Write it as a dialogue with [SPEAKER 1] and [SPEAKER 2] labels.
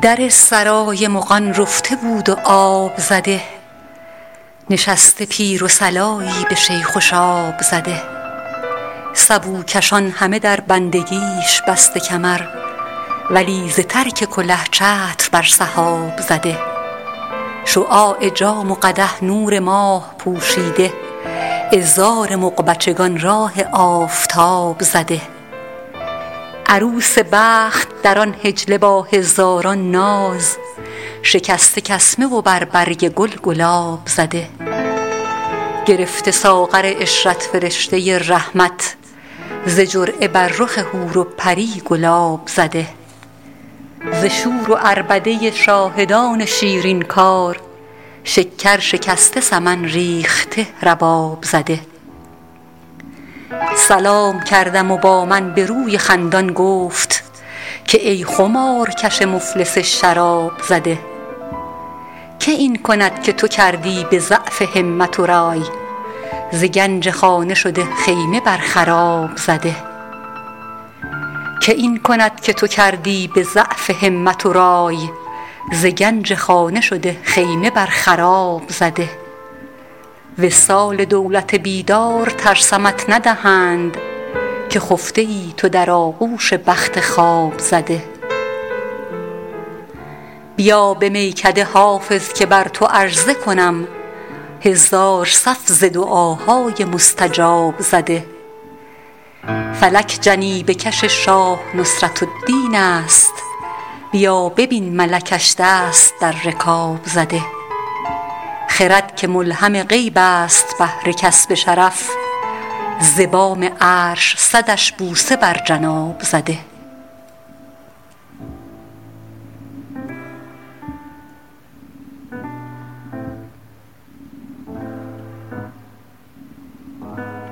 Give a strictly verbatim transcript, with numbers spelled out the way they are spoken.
[SPEAKER 1] در سرای مغان رفته بود و آب زده، نشسته پیر و صلایی به شیخ و شاب زده. سبو کشان همه در بندگیش بسته کمر، ولی ز ترک کله چتر بر سحاب زده. شعاع جام و قدح نور ماه پوشیده، عذار مغبچگان راه آفتاب زده. عروس بخت در آن حجله با هزاران ناز، شکسته کسمه و بر برگ گل گلاب زده. گرفته ساغر عشرت فرشته رحمت، ز جرعه بر رخ حور و پری گلاب زده. ز شور و عربده شاهدان شیرین کار، شکر شکسته سمن ریخته رباب زده. سلام کردم و با من به روی خندان گفت، که ای خمار کش مفلس شراب زده. که این کند که تو کردی به ضعف همت و رای، ز گنج خانه شده خیمه بر خراب زده. که این کند که تو کردی به ضعف همت و رای، ز گنج خانه شده خیمه بر خراب زده. وصال دولت بیدار ترسمت ندهند، که خفته ای تو در آغوش بخت خواب زده. بیا به میکده حافظ که بر تو عرضه کنم، هزار صف ز دعاهای مستجاب زده. فلک جنیبه کش شاه نصرت الدین است، بیا ببین ملکش دست در رکاب زده. خرد که ملهم غیب است بهر کسب شرف، ز بام عرش صدش بوسه بر جناب زده.